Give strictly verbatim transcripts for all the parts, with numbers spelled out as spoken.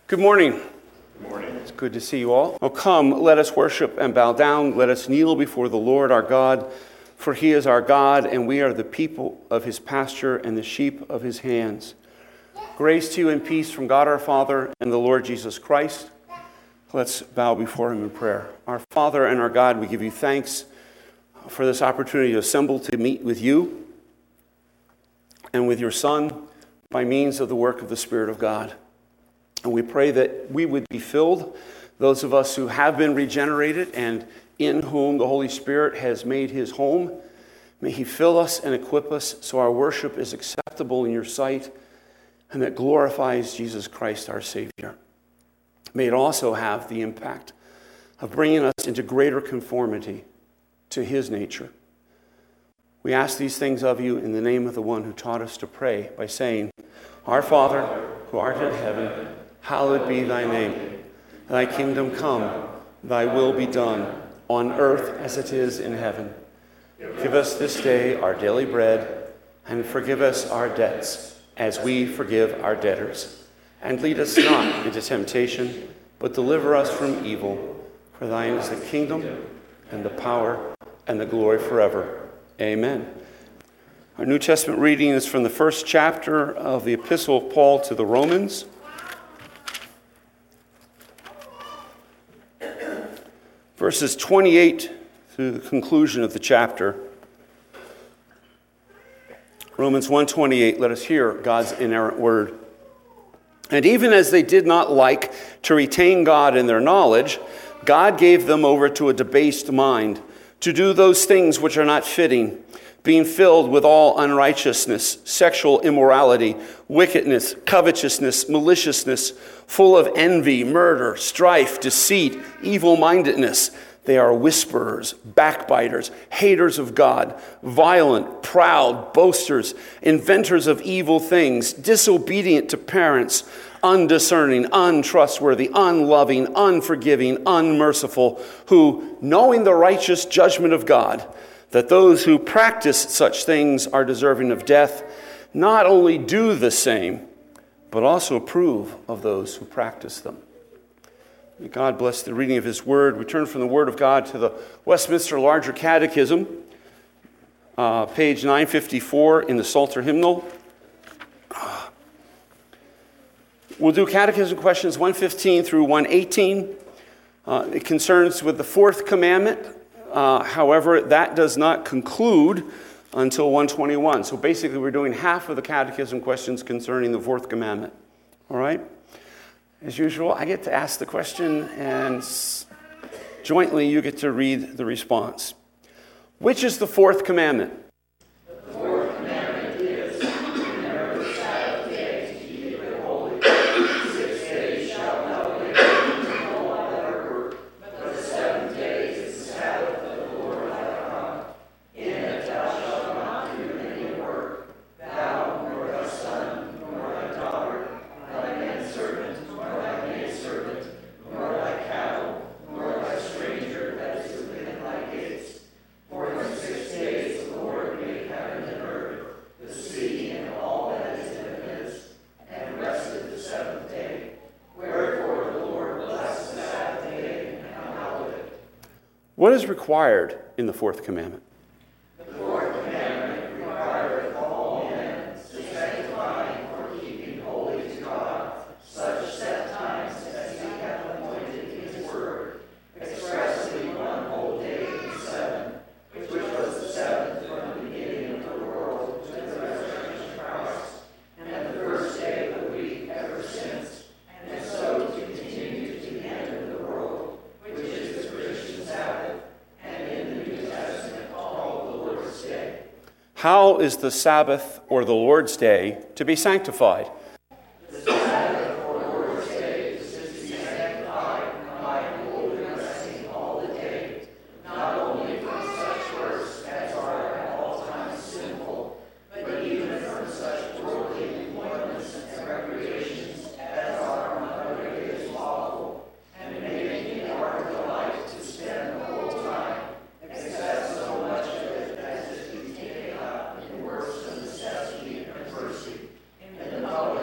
Good morning. Good morning. It's good to see you all. Oh, come, let us worship and bow down. Let us kneel before the Lord our God, for he is our God, and we are the people of his pasture and the sheep of his hands. Grace to you and peace from God our Father and the Lord Jesus Christ. Let's bow before him in prayer. Our Father and our God, we give you thanks for this opportunity to assemble to meet with you and with your Son by means of the work of the Spirit of God. And we pray that we would be filled, those of us who have been regenerated and in whom the Holy Spirit has made his home. May he fill us and equip us so our worship is acceptable in your sight and that glorifies Jesus Christ, our Savior. May it also have the impact of bringing us into greater conformity to his nature. We ask these things of you in the name of the one who taught us to pray by saying, Our Father, who art in heaven, hallowed be thy name. Thy kingdom come, thy will be done, on earth as it is in heaven. Give us this day our daily bread, and forgive us our debts, as we forgive our debtors. And lead us not into temptation, but deliver us from evil. For thine is the kingdom, and the power, and the glory forever. Amen. Our New Testament reading is from the first chapter of the Epistle of Paul to the Romans. Verses twenty-eight through the conclusion of the chapter. Romans one twenty-eight, let us hear God's inerrant word. And even as they did not like to retain God in their knowledge, God gave them over to a debased mind, to do those things which are not fitting, being filled with all unrighteousness, sexual immorality, wickedness, covetousness, maliciousness, full of envy, murder, strife, deceit, evil-mindedness. They are whisperers, backbiters, haters of God, violent, proud, boasters, inventors of evil things, disobedient to parents, undiscerning, untrustworthy, unloving, unforgiving, unmerciful, who, knowing the righteous judgment of God, that those who practice such things are deserving of death, not only do the same, but also approve of those who practice them. May God bless the reading of his word. We turn from the word of God to the Westminster Larger Catechism, uh, page nine fifty-four in the Psalter Hymnal. We'll do catechism questions one fifteen through one eighteen. Uh, it concerns with the fourth commandment. Uh, however, that does not conclude until one twenty-one. So basically, we're doing half of the catechism questions concerning the fourth commandment. All right? As usual, I get to ask the question, and jointly you get to read the response. Which is the fourth commandment? The fourth commandment is, remember the Sabbath day to keep it holy. Six days shalt thou labor and do no other work, but the seventh day is the Sabbath of the Lord thy God. In it thou shalt not do any work, thou, nor thy son, nor thy daughter, thy manservant, nor thy maidservant, nor thy cattle, nor thy stranger that is within thy gates. For in six days the Lord made heaven and earth, the sea and all that is in it, and rested the seventh day. Wherefore the Lord blessed the Sabbath day and hallowed it. What is required in the fourth commandment? The fourth commandment requireth all men to sanctify for keeping holy to God such set times as he hath appointed in his word, expressly one whole day in seven, which was the seventh from the beginning of the world to the resurrection of Christ, and the first day of the week ever since, and so to continue to the end of the world, which is the Christian Sabbath, and in the New Testament called the Lord's Day. How is the Sabbath or the Lord's Day to be sanctified? The Sabbath or Lord's Day is to be sanctified by holy resting all the day, not only from such works as are at all times sinful, but even from such worldly employments and recreations as are on other days lawful, and making it our delight to spend the whole time, except so much of it as is to be taken up in works of necessity and mercy, in the knowledge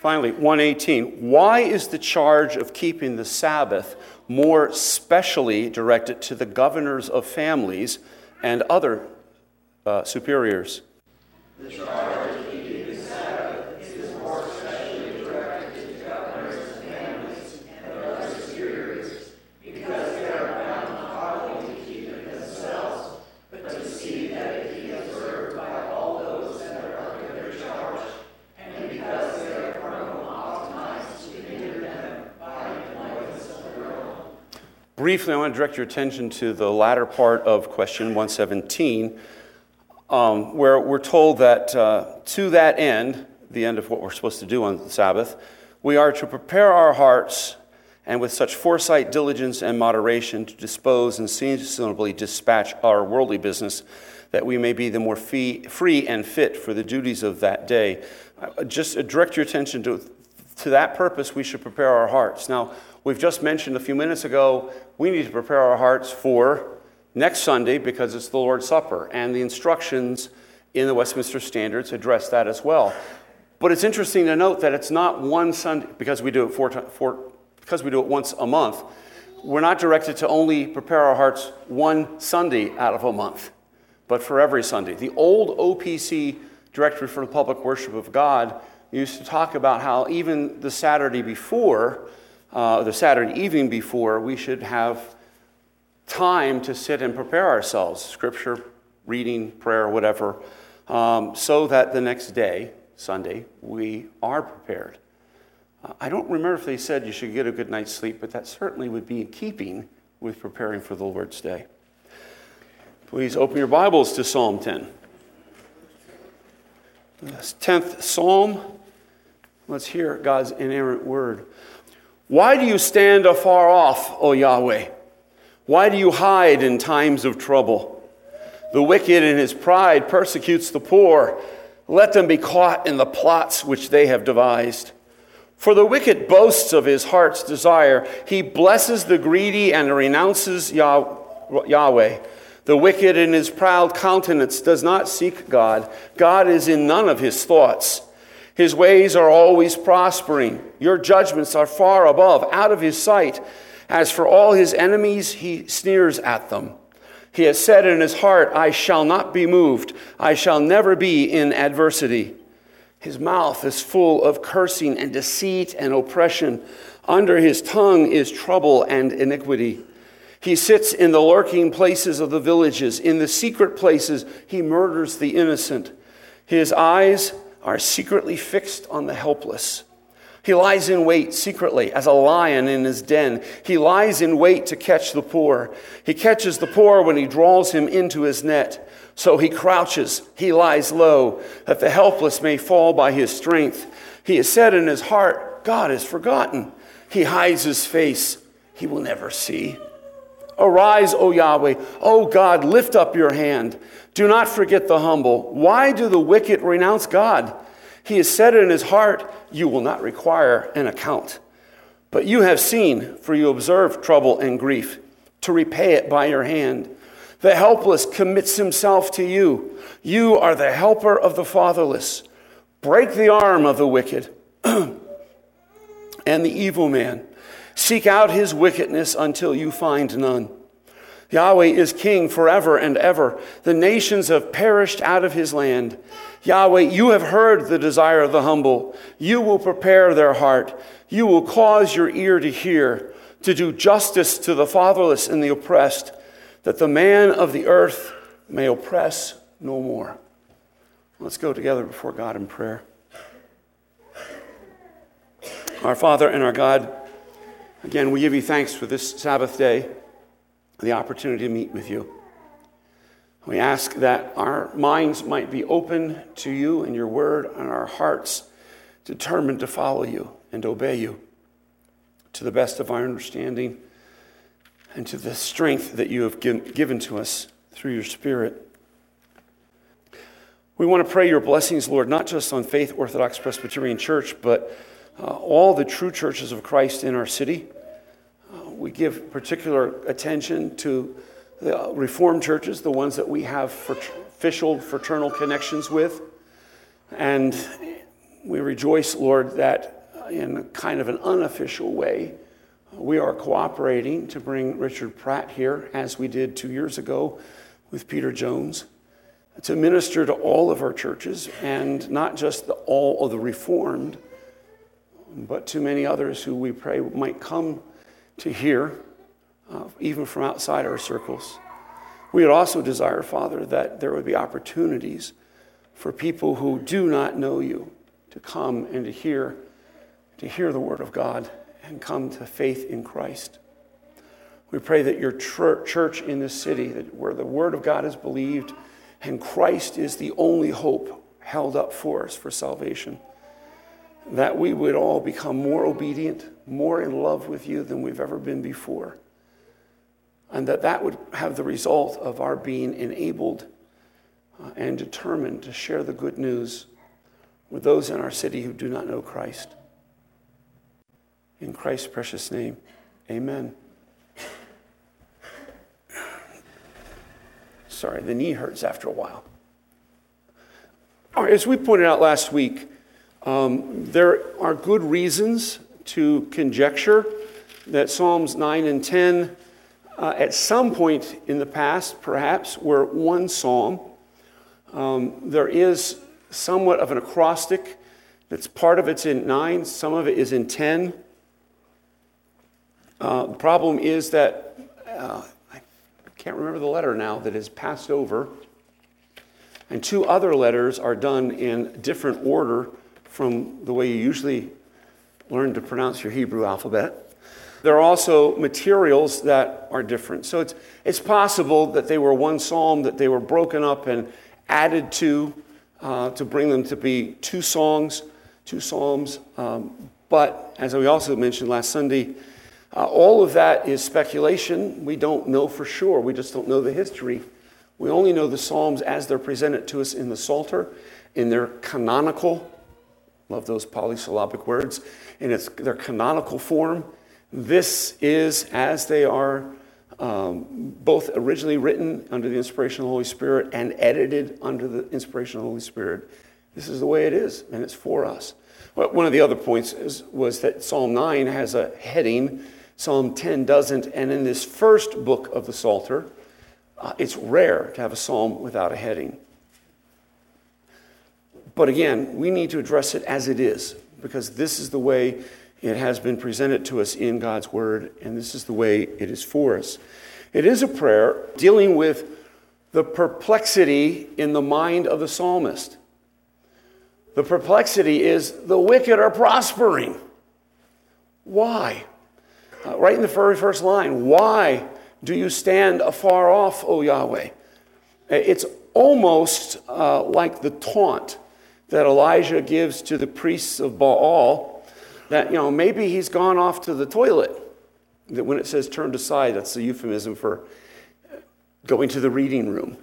Finally, one eighteen. Why is the charge of keeping the Sabbath more specially directed to the governors of families and other uh, superiors? The charge of keeping the Sabbath is more specially directed to governors of families and other superiors, because they are bound not only to keep it themselves, but to see that it be observed by all those that are under their charge, and because they are prone oftentimes to hinder them by employments of their own. Briefly, I want to direct your attention to the latter part of question one seventeen. Um, where we're told that uh, to that end, the end of what we're supposed to do on the Sabbath, we are to prepare our hearts and with such foresight, diligence, and moderation to dispose and seasonably dispatch our worldly business, that we may be the more fee, free and fit for the duties of that day. Uh, just uh, direct your attention to, to that purpose, we should prepare our hearts. Now, we've just mentioned a few minutes ago, we need to prepare our hearts for next Sunday, because it's the Lord's Supper, and the instructions in the Westminster Standards address that as well. But it's interesting to note that it's not one Sunday, because we do it four, four, because we do it once a month. We're not directed to only prepare our hearts one Sunday out of a month, but for every Sunday. The old O P C Directory for the Public Worship of God used to talk about how even the Saturday before, uh, the Saturday evening before, we should have time to sit and prepare ourselves, scripture, reading, prayer, whatever, um, so that the next day, Sunday, we are prepared. Uh, I don't remember if they said you should get a good night's sleep, but that certainly would be in keeping with preparing for the Lord's Day. Please open your Bibles to Psalm ten. This tenth Psalm. Let's hear God's inerrant word. Why do you stand afar off, O Yahweh? Why do you hide in times of trouble? The wicked in his pride persecutes the poor. Let them be caught in the plots which they have devised. For the wicked boasts of his heart's desire. He blesses the greedy and renounces Yah- Yahweh. The wicked in his proud countenance does not seek God. God is in none of his thoughts. His ways are always prospering. Your judgments are far above, out of his sight. As for all his enemies, he sneers at them. He has said in his heart, I shall not be moved. I shall never be in adversity. His mouth is full of cursing and deceit and oppression. Under his tongue is trouble and iniquity. He sits in the lurking places of the villages. In the secret places, he murders the innocent. His eyes are secretly fixed on the helpless. He lies in wait secretly as a lion in his den. He lies in wait to catch the poor. He catches the poor when he draws him into his net. So he crouches, he lies low, that the helpless may fall by his strength. He has said in his heart, God is forgotten. He hides his face, he will never see. Arise, O Yahweh. O God, lift up your hand. Do not forget the humble. Why do the wicked renounce God? He has said in his heart, you will not require an account. But you have seen, for you observe trouble and grief, to repay it by your hand. The helpless commits himself to you. You are the helper of the fatherless. Break the arm of the wicked and the evil man. Seek out his wickedness until you find none. Yahweh is king forever and ever. The nations have perished out of his land. Yahweh, you have heard the desire of the humble. You will prepare their heart. You will cause your ear to hear, to do justice to the fatherless and the oppressed, that the man of the earth may oppress no more. Let's go together before God in prayer. Our Father and our God, again, we give you thanks for this Sabbath day, the opportunity to meet with you. We ask that our minds might be open to you and your word, and our hearts determined to follow you and obey you to the best of our understanding and to the strength that you have given to us through your Spirit. We want to pray your blessings, Lord, not just on Faith Orthodox Presbyterian Church, but uh, all the true churches of Christ in our city. Uh, we give particular attention to the Reformed churches, the ones that we have official fraternal connections with, and We rejoice, Lord, that in kind of an unofficial way, we are cooperating to bring Richard Pratt here, as we did two years ago with Peter Jones, to minister to all of our churches, and not just the, all of the Reformed, but to many others who we pray might come to hear, uh, even from outside our circles. We would also desire, Father, that there would be opportunities for people who do not know you to come and to hear, to hear the word of God and come to faith in Christ. We pray that your tr- church in this city, that where the word of God is believed and Christ is the only hope held up for us for salvation, that we would all become more obedient, more in love with you than we've ever been before, and that that would have the result of our being enabled uh, and determined to share the good news with those in our city who do not know Christ. In Christ's precious name, amen. Sorry, the knee hurts after a while. All right, as we pointed out last week, um, there are good reasons to conjecture that Psalms nine and ten, uh, at some point in the past, perhaps, were one psalm. Um, there is somewhat of an acrostic that's part of it's in nine, some of it is in ten. Uh, the problem is that uh, I can't remember the letter now that is passed over, and two other letters are done in different order from the way you usually learn to pronounce your Hebrew alphabet. There are also materials that are different. So it's it's possible that they were one psalm, that they were broken up and added to uh, to bring them to be two songs, two psalms. Um, but as we also mentioned last Sunday, Uh, all of that is speculation. We don't know for sure. We just don't know the history. We only know the Psalms as they're presented to us in the Psalter, in their canonical, love those polysyllabic words, in its their canonical form. This is as they are um, both originally written under the inspiration of the Holy Spirit and edited under the inspiration of the Holy Spirit. This is the way it is, and it's for us. But one of the other points is, was that Psalm nine has a heading, Psalm ten doesn't, and in this first book of the Psalter, uh, it's rare to have a psalm without a heading. But again, we need to address it as it is, because this is the way it has been presented to us in God's Word, and this is the way it is for us. It is a prayer dealing with the perplexity in the mind of the psalmist. The perplexity is the wicked are prospering. Why? Uh, right in the very first line, why do you stand afar off, O Yahweh? It's almost uh, like the taunt that Elijah gives to the priests of Baal, that, you know, maybe he's gone off to the toilet. That when it says turned aside, that's a euphemism for going to the reading room.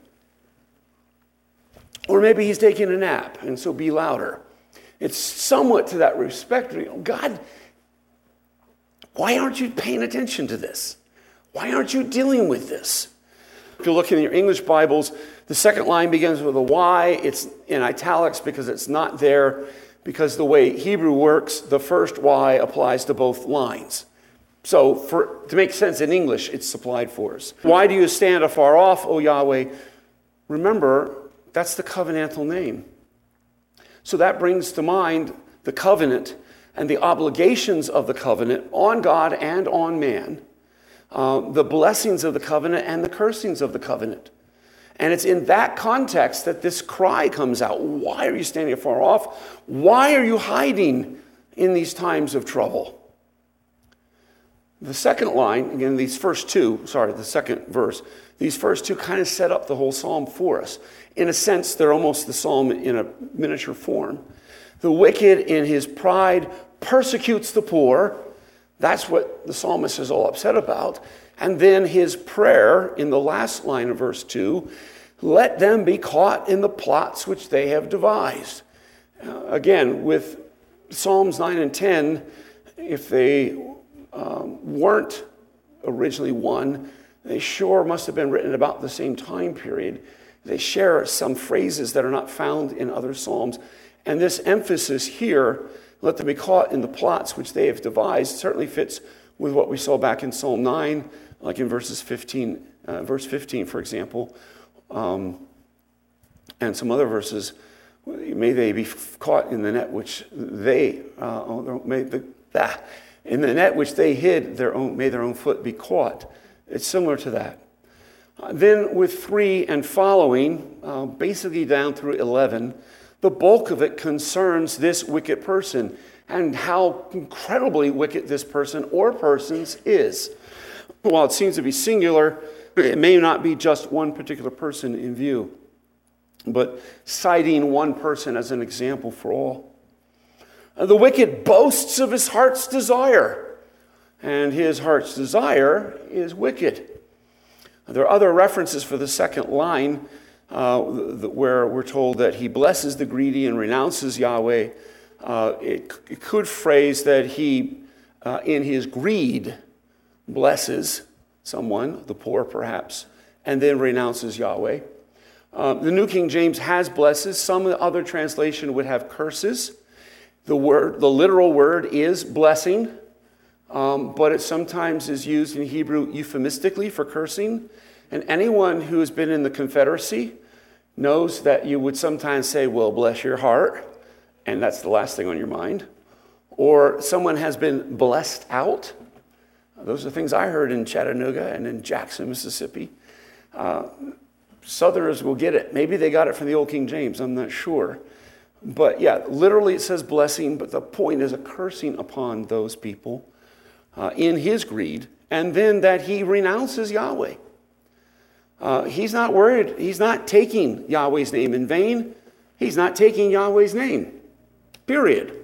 Or maybe he's taking a nap, and so be louder. It's somewhat to that respect. You know, God, why aren't you paying attention to this? Why aren't you dealing with this? If you look in your English Bibles, the second line begins with a Y. It's in italics because it's not there, because the way Hebrew works, the first Y applies to both lines. So for to make sense in English, it's supplied for us. Why do you stand afar off, O Yahweh? Remember, that's the covenantal name. So that brings to mind the covenant and the obligations of the covenant on God and on man, uh, the blessings of the covenant and the cursings of the covenant. And it's in that context that this cry comes out. Why are you standing afar off? Why are you hiding in these times of trouble? The second line, again, these first two, sorry, the second verse, these first two kind of set up the whole psalm for us. In a sense, they're almost the psalm in a miniature form. The wicked in his pride persecutes the poor. That's what the psalmist is all upset about. And then his prayer in the last line of verse two, let them be caught in the plots which they have devised. Uh, again, with Psalms nine and ten, if they um, weren't originally one, they sure must have been written about the same time period. They share some phrases that are not found in other psalms. And this emphasis here, let them be caught in the plots which they have devised, certainly fits with what we saw back in Psalm nine, like in verses fifteen, uh, verse fifteen, for example, um, and some other verses. May they be caught in the net which they, uh, may the, ah, in the net which they hid, their own, may their own foot be caught. It's similar to that. Uh, then with three and following, uh, basically down through eleven, the bulk of it concerns this wicked person and how incredibly wicked this person or persons is. While it seems to be singular, it may not be just one particular person in view, but citing one person as an example for all. The wicked boasts of his heart's desire, and his heart's desire is wicked. There are other references for the second line uh, where we're told that he blesses the greedy and renounces Yahweh. Uh, it, it could phrase that he, uh, in his greed, blesses someone, the poor perhaps, and then renounces Yahweh. Uh, the New King James has blesses. Some other translation would have curses. The word, the literal word is blessing, um, but it sometimes is used in Hebrew euphemistically for cursing. And anyone who has been in the Confederacy knows that you would sometimes say, well, bless your heart, and that's the last thing on your mind. Or someone has been blessed out. Those are things I heard in Chattanooga and in Jackson, Mississippi. Uh, Southerners will get it. Maybe they got it from the Old King James. I'm not sure. But yeah, literally it says blessing, but the point is a cursing upon those people uh, in his greed, and then that he renounces Yahweh. Uh, he's not worried. He's not taking Yahweh's name in vain. He's not taking Yahweh's name, period.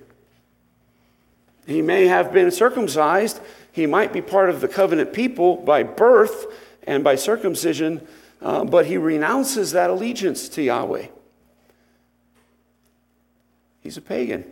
He may have been circumcised. He might be part of the covenant people by birth and by circumcision, Uh, but he renounces that allegiance to Yahweh. He's a pagan.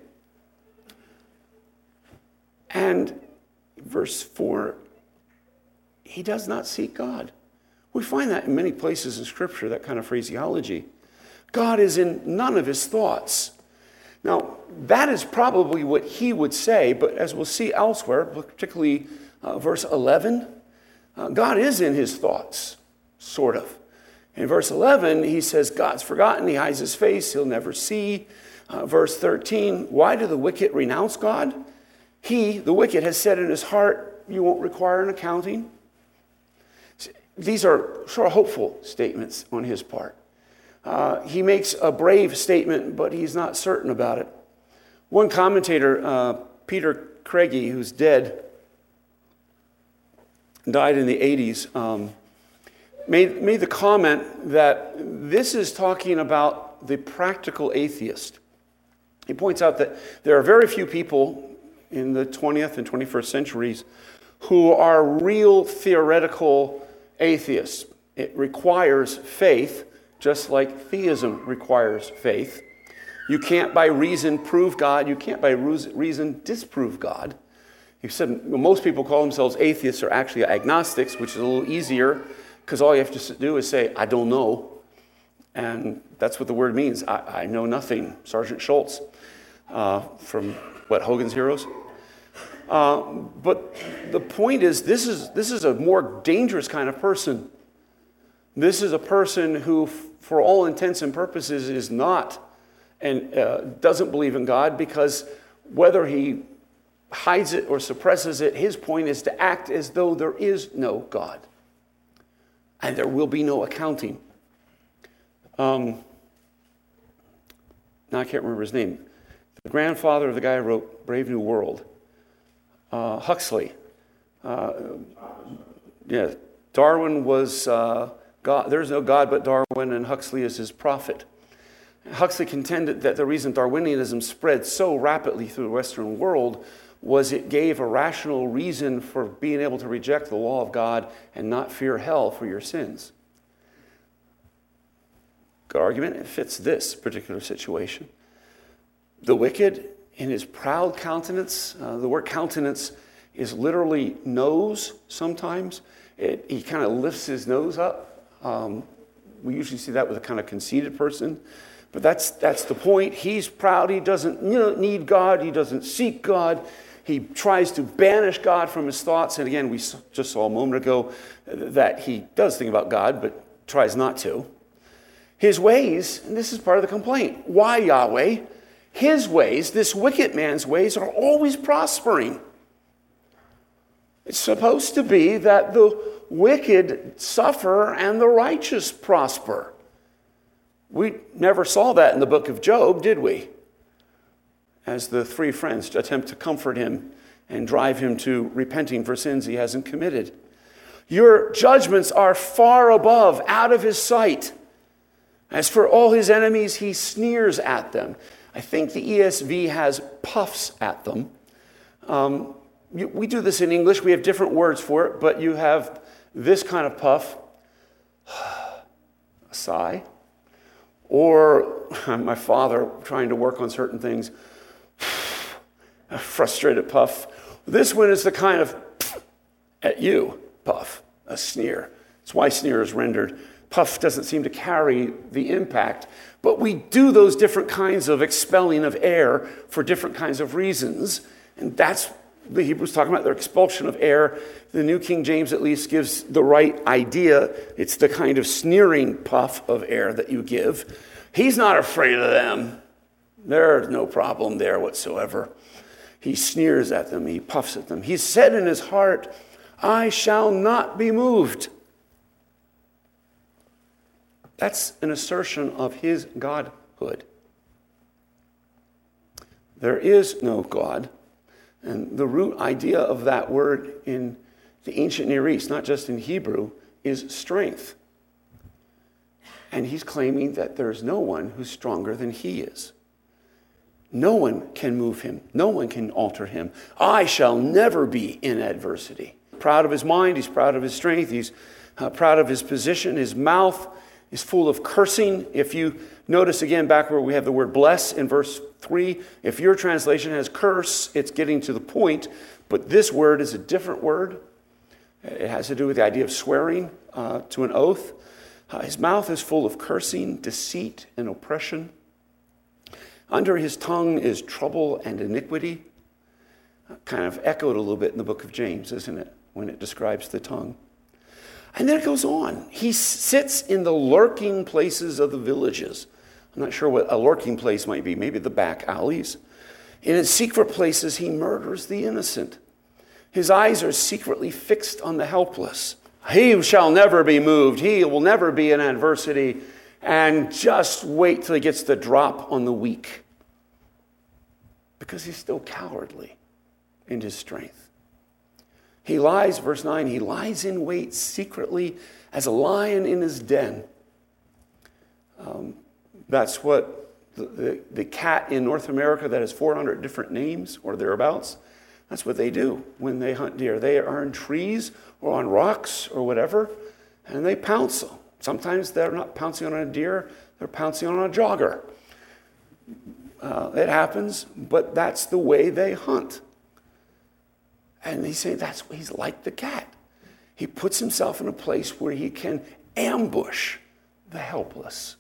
And verse four, he does not seek God. We find that in many places in Scripture, that kind of phraseology. God is in none of his thoughts. Now, that is probably what he would say, but as we'll see elsewhere, particularly uh, verse eleven, uh, God is in his thoughts, sort of. In verse eleven, he says, God's forgotten. He hides his face. He'll never see. Uh, verse thirteen, why do the wicked renounce God? He, the wicked, has said in his heart, you won't require an accounting. These are sort of hopeful statements on his part. Uh, he makes a brave statement, but he's not certain about it. One commentator, uh, Peter Craigie, who's dead, died in the eighties, um, Made, made the comment that this is talking about the practical atheist. He points out that there are very few people in the twentieth and twenty-first centuries who are real theoretical atheists. It requires faith, just like theism requires faith. You can't by reason prove God. You can't by reason disprove God. He said most people call themselves atheists or actually agnostics, which is a little easier, because all you have to do is say, I don't know. And that's what the word means. I, I know nothing. Sergeant Schultz uh, from, what, Hogan's Heroes? Uh, but the point is, this is this is a more dangerous kind of person. This is a person who, for all intents and purposes, is not and uh, doesn't believe in God, because whether he hides it or suppresses it, his point is to act as though there is no God. And there will be no accounting. Um, now I can't remember his name. The grandfather of the guy who wrote Brave New World, uh, Huxley. Uh, yeah, Darwin was uh, God. There's no God but Darwin, and Huxley is his prophet. Huxley contended that the reason Darwinianism spread so rapidly through the Western world was it gave a rational reason for being able to reject the law of God and not fear hell for your sins. Good argument. It fits this particular situation. The wicked, in his proud countenance, uh, the word countenance is literally nose sometimes. It, he kind of lifts his nose up. Um, We usually see that with a kind of conceited person. But that's that's the point. He's proud. He doesn't need God. He doesn't seek God. He tries to banish God from his thoughts. And again, we just saw a moment ago that he does think about God, but tries not to. His ways, and this is part of the complaint. Why, Yahweh? His ways, this wicked man's ways, are always prospering. It's supposed to be that the wicked suffer and the righteous prosper. We never saw that in the book of Job, did we? As the three friends attempt to comfort him and drive him to repenting for sins he hasn't committed. Your judgments are far above, out of his sight. As for all his enemies, he sneers at them. I think the E S V has puffs at them. Um, we do this in English. We have different words for it, but you have this kind of puff, a sigh, or my father trying to work on certain things, a frustrated puff. This one is the kind of at you puff, a sneer. That's why sneer is rendered. Puff doesn't seem to carry the impact, but we do those different kinds of expelling of air for different kinds of reasons, and that's the Hebrews talking about their expulsion of air. The New King James at least gives the right idea. It's the kind of sneering puff of air that you give. He's not afraid of them. There's no problem there whatsoever. He sneers at them. He puffs at them. He said in his heart, I shall not be moved. That's an assertion of his godhood. There is no God. And the root idea of that word in the ancient Near East, not just in Hebrew, is strength. And he's claiming that there's no one who's stronger than he is. No one can move him. No one can alter him. I shall never be in adversity. Proud of his mind, he's proud of his strength, he's uh, proud of his position. His mouth is full of cursing. If you notice again back where we have the word bless in verse three, if your translation has curse, it's getting to the point, but this word is a different word. It has to do with the idea of swearing uh, to an oath. Uh, his mouth is full of cursing, deceit, and oppression. Under his tongue is trouble and iniquity. Uh, kind of echoed a little bit in the book of James, isn't it, when it describes the tongue. And then it goes on. He sits in the lurking places of the villages. I'm not sure what a lurking place might be, maybe the back alleys. In his secret places, he murders the innocent. His eyes are secretly fixed on the helpless. He shall never be moved. He will never be in adversity. And just wait till he gets the drop on the weak. Because he's still cowardly in his strength. He lies, verse nine, he lies in wait secretly as a lion in his den. Um, that's what the, the, the cat in North America that has four hundred different names or thereabouts, that's what they do when they hunt deer. They are in trees or on rocks or whatever, and they pounce. Sometimes they're not pouncing on a deer, they're pouncing on a jogger. Uh, it happens, but that's the way they hunt. And he's saying that's he's like the cat. He puts himself in a place where he can ambush the helpless.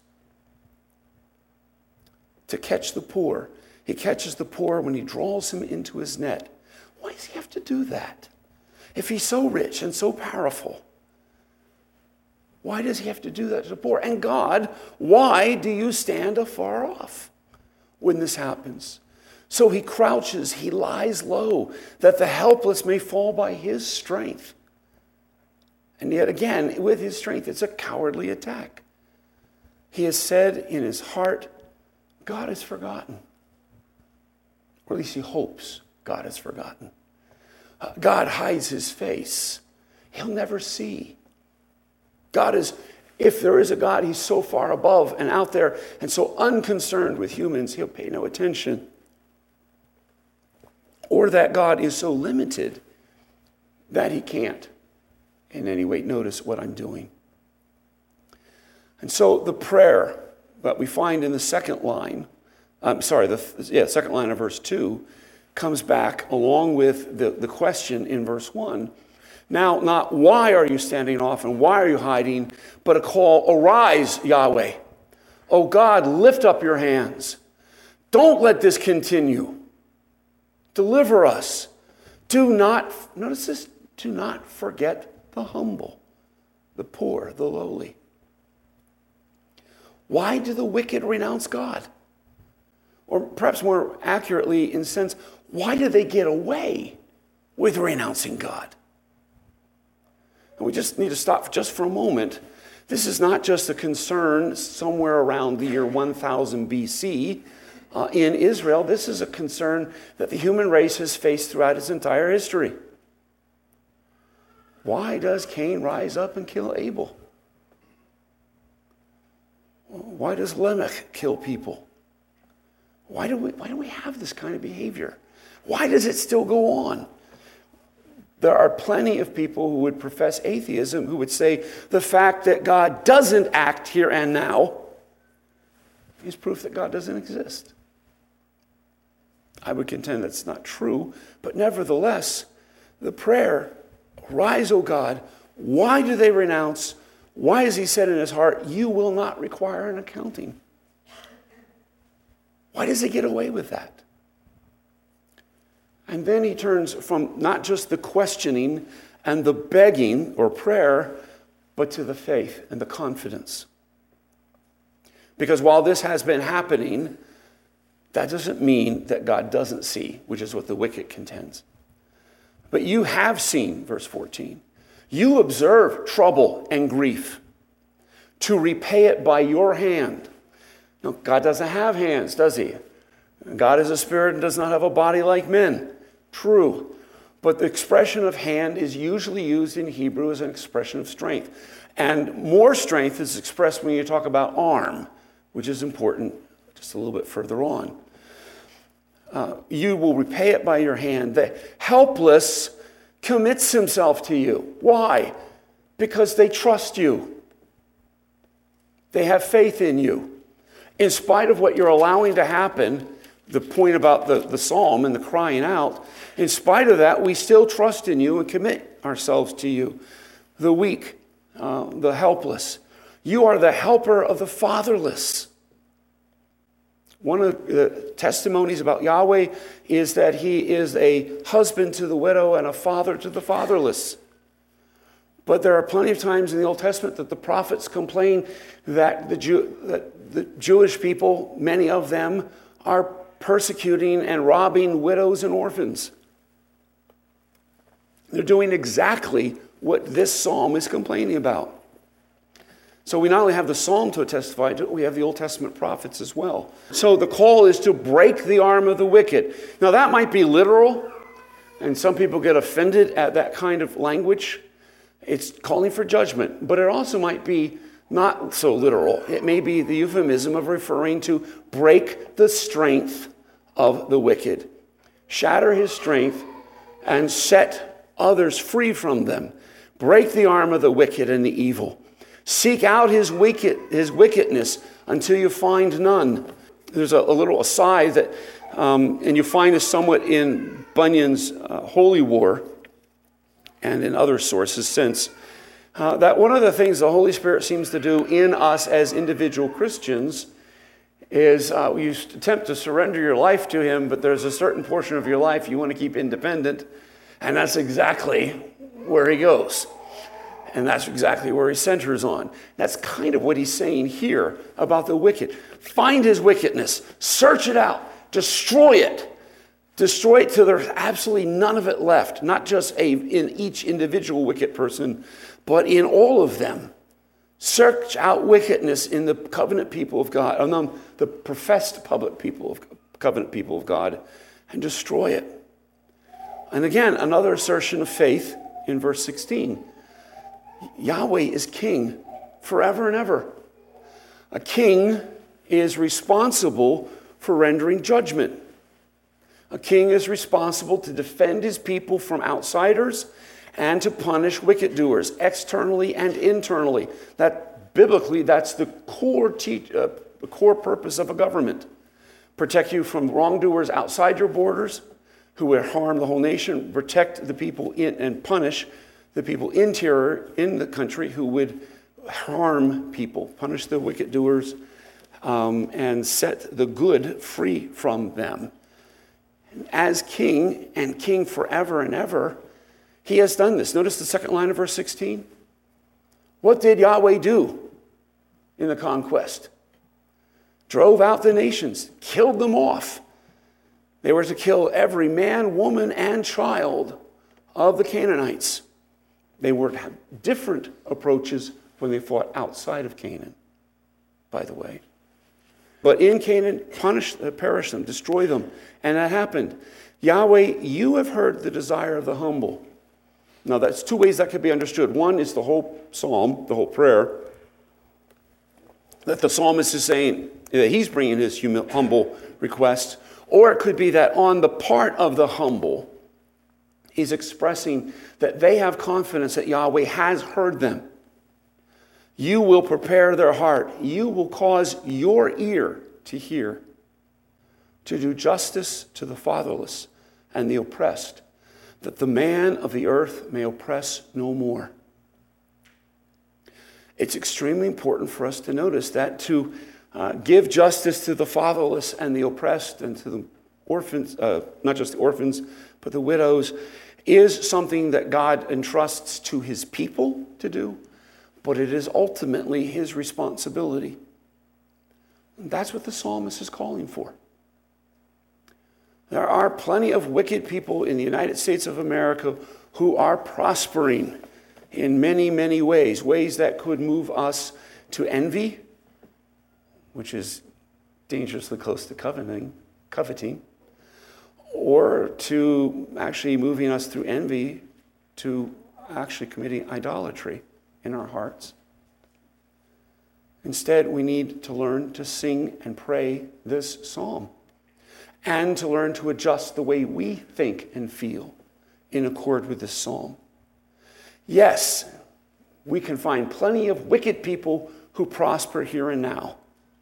To catch the poor. He catches the poor when he draws him into his net. Why does he have to do that? If he's so rich and so powerful, why does he have to do that to the poor? And God, why do you stand afar off when this happens? So he crouches, he lies low, that the helpless may fall by his strength. And yet again, with his strength, it's a cowardly attack. He has said in his heart, God has forgotten. Or at least he hopes God has forgotten. Uh, God hides his face. He'll never see. God is, if there is a God, he's so far above and out there and so unconcerned with humans, he'll pay no attention. Or that God is so limited that he can't in any way notice what I'm doing. And so the prayer that we find in the second line, I'm sorry, the yeah, second line of verse two, comes back along with the, the question in verse one. Now, not why are you standing off and why are you hiding, but a call, arise, Yahweh. O God, lift up your hands. Don't let this continue. Deliver us. Do not, notice this, do not forget the humble, the poor, the lowly. Why do the wicked renounce God? Or perhaps more accurately, in a sense, why do they get away with renouncing God? And we just need to stop just for a moment. This is not just a concern somewhere around the year one thousand B C uh, in Israel. This is a concern that the human race has faced throughout its entire history. Why does Cain rise up and kill Abel? Why does Lamech kill people? Why do we, why do we have this kind of behavior? Why does it still go on? There are plenty of people who would profess atheism who would say the fact that God doesn't act here and now is proof that God doesn't exist. I would contend that's not true, but nevertheless, the prayer, "Rise, O God," why do they renounce? Why has he said in his heart, "You will not require an accounting"? Why does he get away with that? And then he turns from not just the questioning and the begging or prayer, but to the faith and the confidence. Because while this has been happening, that doesn't mean that God doesn't see, which is what the wicked contends. But you have seen, verse fourteen, you observe trouble and grief to repay it by your hand. No, God doesn't have hands, does he? God is a spirit and does not have a body like men. True. But the expression of hand is usually used in Hebrew as an expression of strength. And more strength is expressed when you talk about arm, which is important just a little bit further on. Uh, you will repay it by your hand. The helpless commits himself to you. Why? Because they trust you. They have faith in you. In spite of what you're allowing to happen, the point about the, the psalm and the crying out, in spite of that, we still trust in you and commit ourselves to you. The weak, uh, the helpless. You are the helper of the fatherless. One of the testimonies about Yahweh is that he is a husband to the widow and a father to the fatherless. But there are plenty of times in the Old Testament that the prophets complain that the, Jew, that the Jewish people, many of them, are persecuting and robbing widows and orphans. They're doing exactly what this psalm is complaining about. So we not only have the psalm to testify to, we have the Old Testament prophets as well. So the call is to break the arm of the wicked. Now that might be literal, and some people get offended at that kind of language. It's calling for judgment, but it also might be not so literal. It may be the euphemism of referring to break the strength of the wicked, shatter his strength, and set others free from them. Break the arm of the wicked and the evil. Seek out his wicked, his wickedness until you find none. There's a, a little aside that, um, and you find this somewhat in Bunyan's uh, Holy War and in other sources since, uh, that one of the things the Holy Spirit seems to do in us as individual Christians is uh, you attempt to surrender your life to him, but there's a certain portion of your life you want to keep independent, and that's exactly where he goes. And that's exactly where he centers on. That's kind of what he's saying here about the wicked. Find his wickedness, search it out, destroy it. Destroy it till there's absolutely none of it left, not just a, in each individual wicked person, but in all of them. Search out wickedness in the covenant people of God, among the professed public people of covenant people of God, and destroy it. And again, another assertion of faith in verse sixteen. Yahweh is king forever and ever. A king is responsible for rendering judgment. A king is responsible to defend his people from outsiders and to punish wicked doers, externally and internally. That biblically, that's the core te- uh, the core purpose of a government. Protect you from wrongdoers outside your borders who would harm the whole nation. Protect the people in and punish the people in terror in the country who would harm people, punish the wicked doers, um, and set the good free from them. As king, and king forever and ever, he has done this. Notice the second line of verse sixteen. What did Yahweh do in the conquest? Drove out the nations, killed them off. They were to kill every man, woman, and child of the Canaanites. They were to have different approaches when they fought outside of Canaan, by the way. But in Canaan, punish, uh, perish them, destroy them. And that happened. Yahweh, you have heard the desire of the humble. Now, that's two ways that could be understood. One is the whole psalm, the whole prayer, that the psalmist is saying that he's bringing his hum- humble request. Or it could be that on the part of the humble, he's expressing that they have confidence that Yahweh has heard them. You will prepare their heart. You will cause your ear to hear, to do justice to the fatherless and the oppressed, that the man of the earth may oppress no more. It's extremely important for us to notice that to uh, give justice to the fatherless and the oppressed and to the orphans, uh, not just the orphans, but the widows, is something that God entrusts to his people to do, but it is ultimately his responsibility. And that's what the psalmist is calling for. There are plenty of wicked people in the United States of America who are prospering in many, many ways, ways that could move us to envy, which is dangerously close to coveting, coveting, or to actually moving us through envy to actually committing idolatry in our hearts. Instead, we need to learn to sing and pray this psalm and to learn to adjust the way we think and feel in accord with this psalm. Yes, we can find plenty of wicked people who prosper here and now,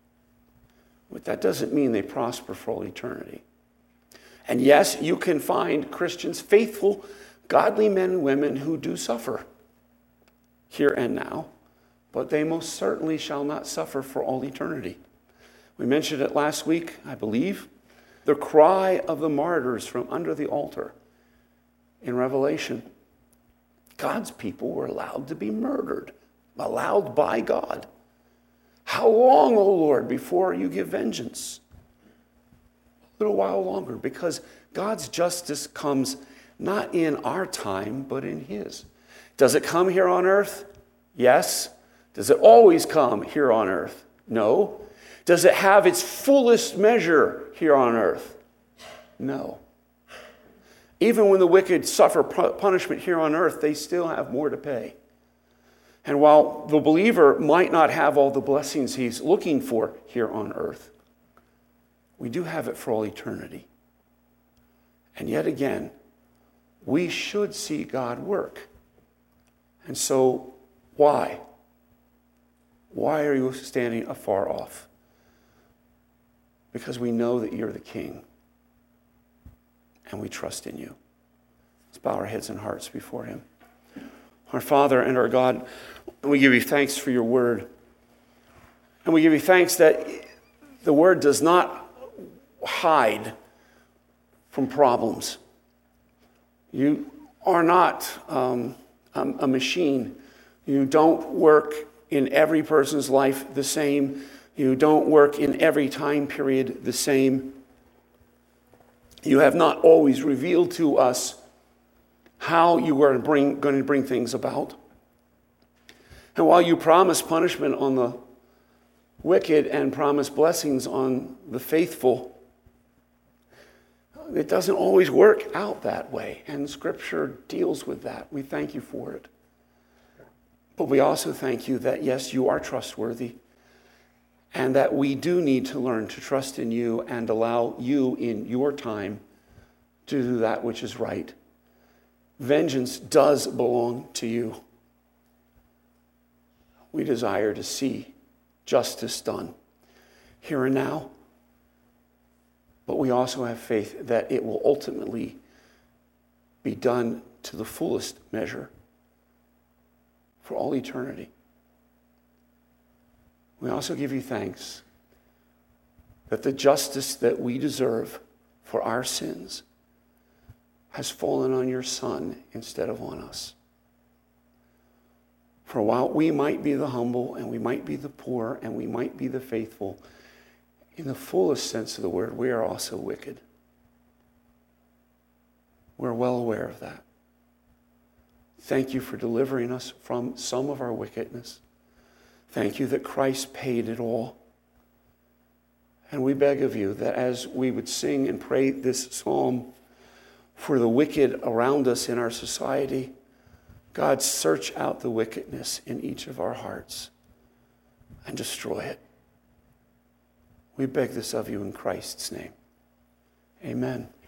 but that doesn't mean they prosper for all eternity. And yes, you can find Christians, faithful, godly men and women who do suffer here and now, but they most certainly shall not suffer for all eternity. We mentioned it last week, I believe, the cry of the martyrs from under the altar in Revelation. God's people were allowed to be murdered, allowed by God. How long, O Lord, before you give vengeance? A little while longer, because God's justice comes not in our time, but in his. Does it come here on earth? Yes. Does it always come here on earth? No. Does it have its fullest measure here on earth? No. Even when the wicked suffer punishment here on earth, they still have more to pay. And while the believer might not have all the blessings he's looking for here on earth, we do have it for all eternity. And yet again, we should see God work. And so, why? Why are you standing afar off? Because we know that you're the King. And we trust in you. Let's bow our heads and hearts before him. Our Father and our God, we give you thanks for your word. And we give you thanks that the word does not hide from problems. You are not um, a, a machine. You don't work in every person's life the same. You don't work in every time period the same. You have not always revealed to us how you are bring, going to bring things about. And while you promise punishment on the wicked and promise blessings on the faithful, it doesn't always work out that way. And Scripture deals with that. We thank you for it. But we also thank you that, yes, you are trustworthy, and that we do need to learn to trust in you and allow you in your time to do that which is right. Vengeance does belong to you. We desire to see justice done here and now, but we also have faith that it will ultimately be done to the fullest measure for all eternity. We also give you thanks that the justice that we deserve for our sins has fallen on your Son instead of on us. For while we might be the humble and we might be the poor and we might be the faithful, in the fullest sense of the word, we are also wicked. We're well aware of that. Thank you for delivering us from some of our wickedness. Thank you that Christ paid it all. And we beg of you that as we would sing and pray this psalm for the wicked around us in our society, God, search out the wickedness in each of our hearts and destroy it. We beg this of you in Christ's name. Amen.